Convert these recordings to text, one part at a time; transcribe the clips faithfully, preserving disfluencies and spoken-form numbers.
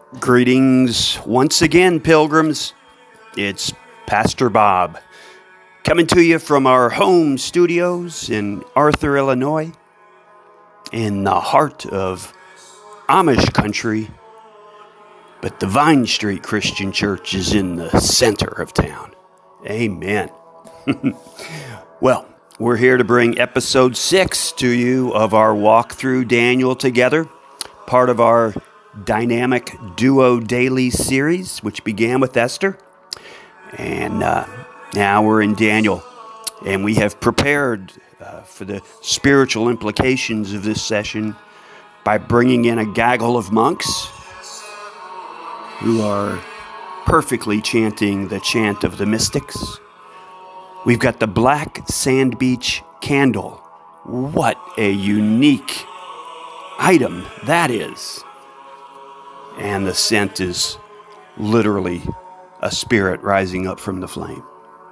Greetings once again, pilgrims. It's Pastor Bob coming to you from our home studios in Arthur, Illinois, in the heart of Amish country. But the Vine Street Christian Church is in the center of town. Amen. Well, we're here to bring episode six to you of our walk through Daniel together, part of our dynamic duo daily series, which began with Esther. And uh, now we're in Daniel. And we have prepared uh, for the spiritual implications of this session by bringing in a gaggle of monks who are perfectly chanting the chant of the mystics. We've got the Black Sand Beach candle. What a unique item that is. And the scent is literally a spirit rising up from the flame.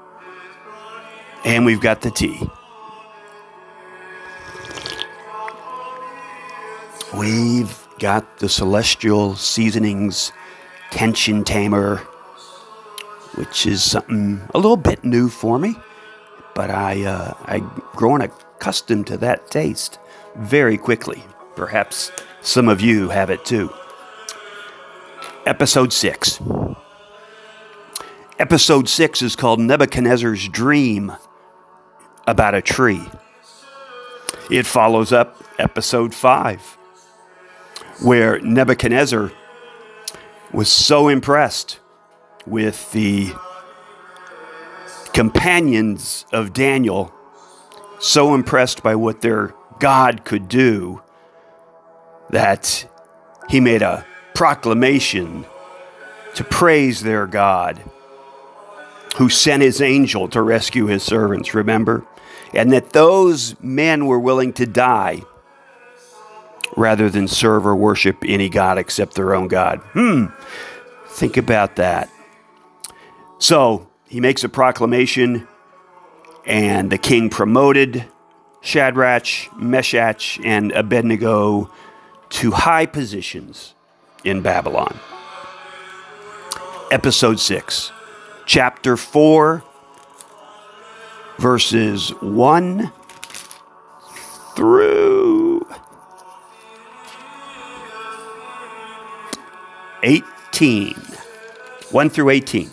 And we've got the tea. We've got the Celestial Seasonings Tension Tamer, which is something a little bit new for me, but I, uh, I'm growing accustomed to that taste very quickly. Perhaps some of you have it too. Episode six. Episode six is called Nebuchadnezzar's Dream about a Tree. It follows up episode five, where Nebuchadnezzar was so impressed with the companions of Daniel, so impressed by what their God could do, that he made a proclamation to praise their God, who sent his angel to rescue his servants, remember? And that those men were willing to die rather than serve or worship any god except their own God. Hmm, think about that. So he makes a proclamation, and the king promoted Shadrach, Meshach, and Abednego to high positions in Babylon. Episode six, chapter four, verses one through eighteen. one through eighteen.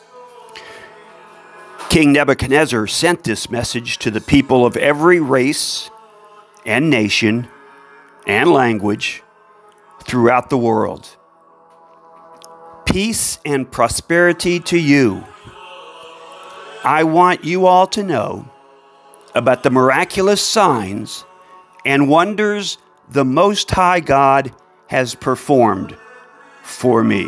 King Nebuchadnezzar sent this message to the people of every race and nation and language throughout the world. Peace and prosperity to you. I want you all to know about the miraculous signs and wonders the Most High God has performed for me.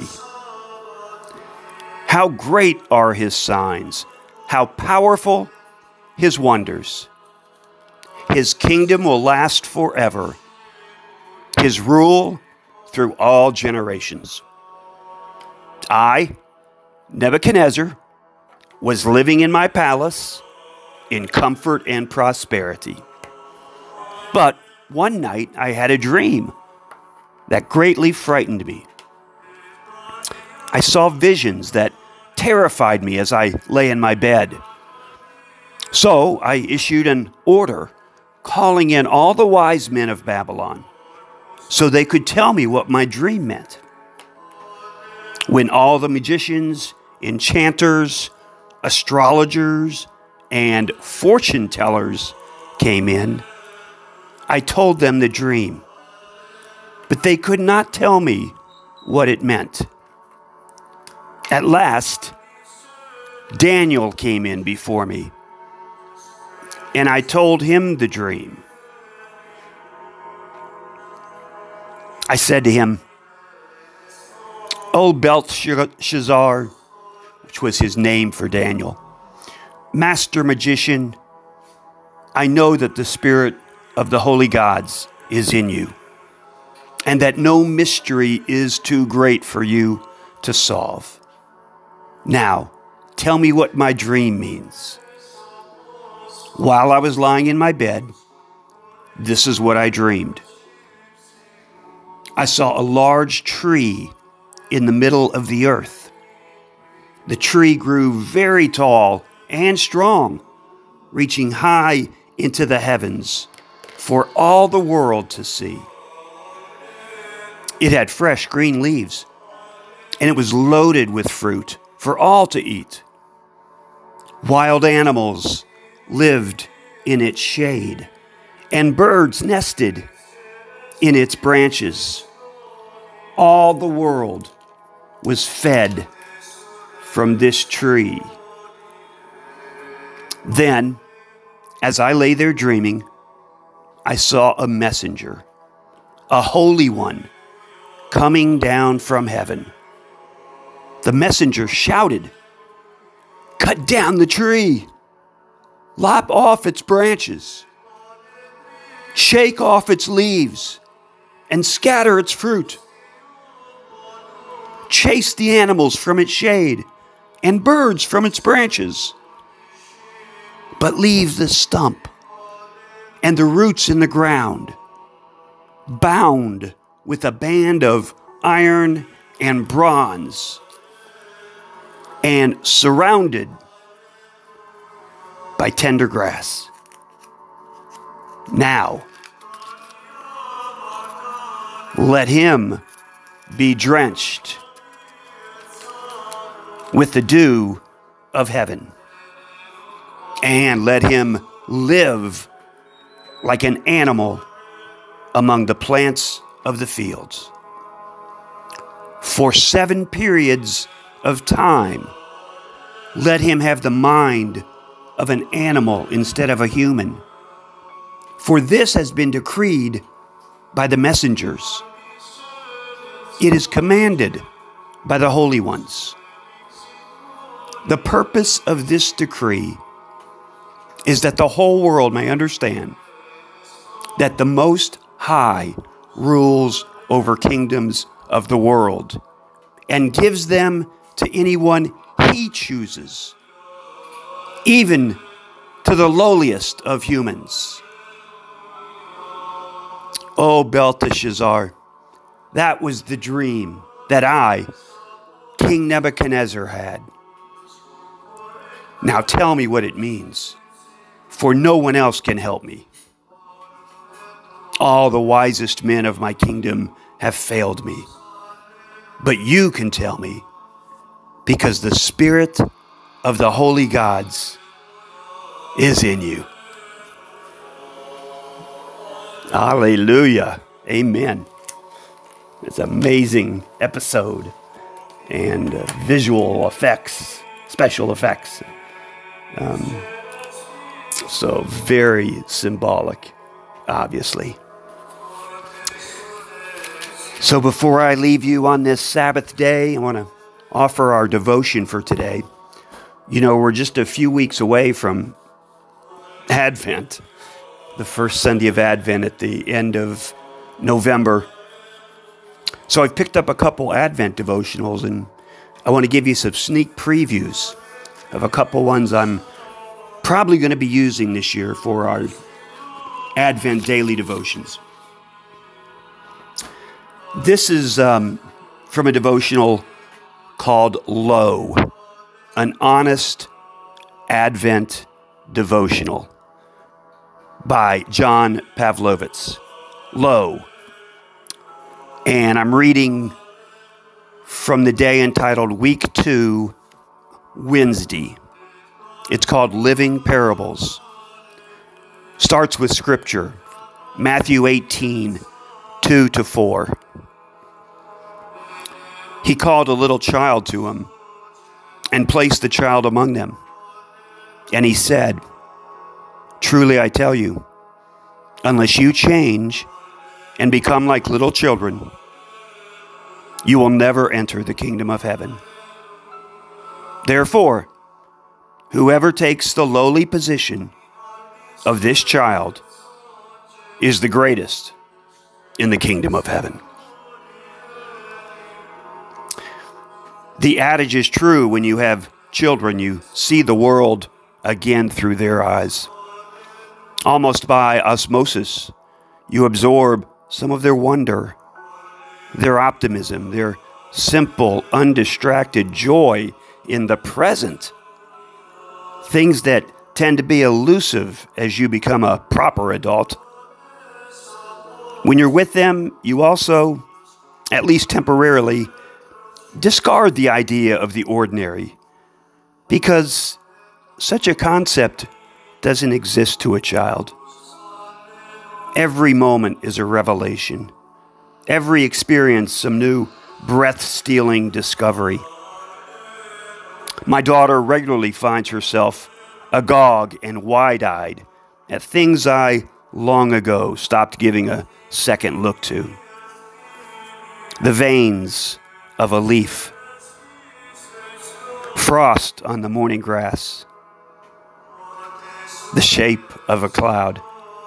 How great are his signs, how powerful his wonders. His kingdom will last forever, his rule through all generations. I, Nebuchadnezzar, was living in my palace in comfort and prosperity. But one night I had a dream that greatly frightened me. I saw visions that terrified me as I lay in my bed. So I issued an order calling in all the wise men of Babylon so they could tell me what my dream meant. When all the magicians, enchanters, astrologers, and fortune tellers came in, I told them the dream, but they could not tell me what it meant. At last, Daniel came in before me, and I told him the dream. I said to him, O Belteshazzar, which was his name for Daniel, Master Magician, I know that the spirit of the holy gods is in you, and that no mystery is too great for you to solve. Now, tell me what my dream means. While I was lying in my bed, this is what I dreamed. I saw a large tree in the middle of the earth. The tree grew very tall and strong, reaching high into the heavens for all the world to see. It had fresh green leaves, and it was loaded with fruit for all to eat. Wild animals lived in its shade, and birds nested in its branches. All the world was fed from this tree. Then, as I lay there dreaming, I saw a messenger, a holy one, coming down from heaven. The messenger shouted, "Cut down the tree, lop off its branches, shake off its leaves, and scatter its fruit. Chase the animals from its shade and birds from its branches, but leave the stump and the roots in the ground, bound with a band of iron and bronze, and surrounded by tender grass. Now, let him be drenched with the dew of heaven, and let him live like an animal among the plants of the fields. For seven periods of time, let him have the mind of an animal instead of a human. For this has been decreed by the messengers. It is commanded by the holy ones. The purpose of this decree is that the whole world may understand that the Most High rules over kingdoms of the world and gives them to anyone he chooses, even to the lowliest of humans. Oh, Belteshazzar, that was the dream that I, King Nebuchadnezzar, had. Now tell me what it means, for no one else can help me. All the wisest men of my kingdom have failed me, but you can tell me, because the spirit of the holy gods is in you. Hallelujah. Amen. It's an amazing episode, and uh, visual effects, special effects. Um, so very symbolic, obviously. So before I leave you on this Sabbath day, I want to offer our devotion for today. You know, we're just a few weeks away from Advent, the first Sunday of Advent at the end of November. So I've picked up a couple Advent devotionals, and I want to give you some sneak previews of a couple ones I'm probably going to be using this year for our Advent daily devotions. This is um, from a devotional called Lo, an honest Advent devotional by John Pavlovitz. Lo. And I'm reading from the day entitled Week Two, Wednesday. It's called Living Parables. Starts with scripture, Matthew eighteen, two to four. He called a little child to him and placed the child among them. And he said, "Truly I tell you, unless you change and become like little children, you will never enter the kingdom of heaven. Therefore, whoever takes the lowly position of this child is the greatest in the kingdom of heaven." The adage is true: when you have children, you see the world again through their eyes. Almost by osmosis, you absorb some of their wonder, their optimism, their simple, undistracted joy in the present. Things that tend to be elusive as you become a proper adult. When you're with them, you also, at least temporarily, discard the idea of the ordinary, because such a concept doesn't exist to a child. Every moment is a revelation. Every experience, some new breath-stealing discovery. My daughter regularly finds herself agog and wide-eyed at things I long ago stopped giving a second look to. The veins of a leaf, frost on the morning grass, the shape of a cloud.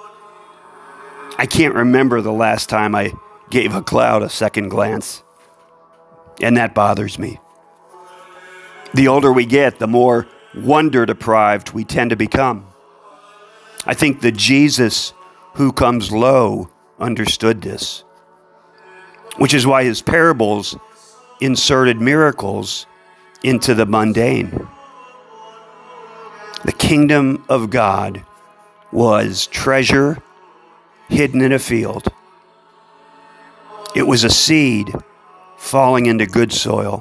I can't remember the last time I gave a cloud a second glance, and that bothers me. The older we get, the more wonder-deprived we tend to become. I think the Jesus who comes low understood this, which is why his parables inserted miracles into the mundane. The kingdom of God was treasure hidden in a field. It was a seed falling into good soil.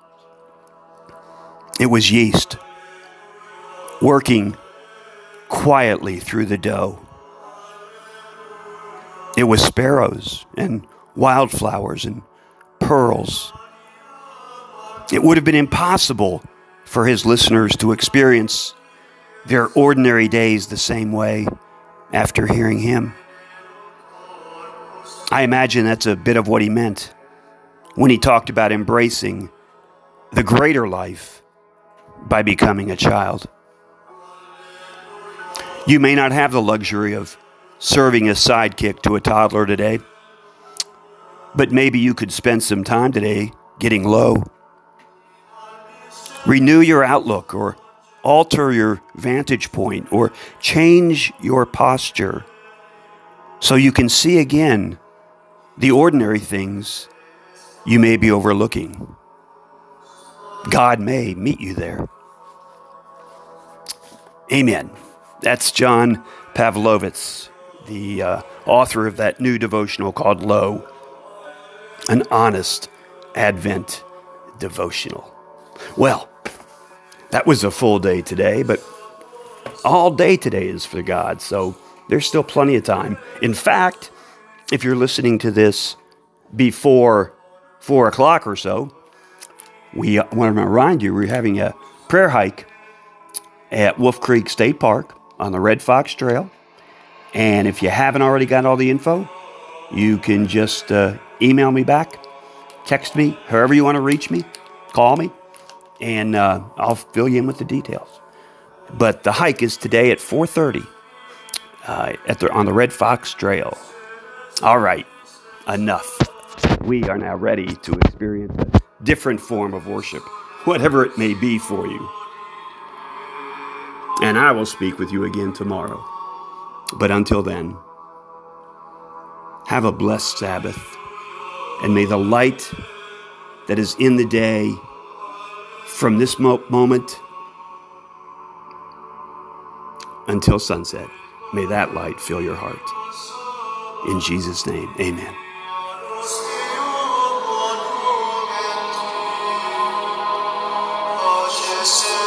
It was yeast working quietly through the dough. It was sparrows and wildflowers and pearls. It would have been impossible for his listeners to experience their ordinary days the same way after hearing him. I imagine that's a bit of what he meant when he talked about embracing the greater life by becoming a child. You may not have the luxury of serving a sidekick to a toddler today, but maybe you could spend some time today getting low. Renew your outlook, or alter your vantage point, or change your posture so you can see again the ordinary things you may be overlooking. God may meet you there. Amen. That's John Pavlovitz, the uh, author of that new devotional called Lo, an honest Advent devotional. Well, that was a full day today, but all day today is for God, so there's still plenty of time. In fact, if you're listening to this before four o'clock or so, we want to remind you we're having a prayer hike at Wolf Creek State Park on the Red Fox Trail. And if you haven't already got all the info, you can just uh, email me back, text me, however you want to reach me, call me, and uh, I'll fill you in with the details. But the hike is today at four thirty uh, at the, on the Red Fox Trail. All right, enough. We are now ready to experience a different form of worship, whatever it may be for you. And I will speak with you again tomorrow. But until then, have a blessed Sabbath, and may the light that is in the day from this mo- moment until sunset, may that light fill your heart. In Jesus' name, amen. Yes.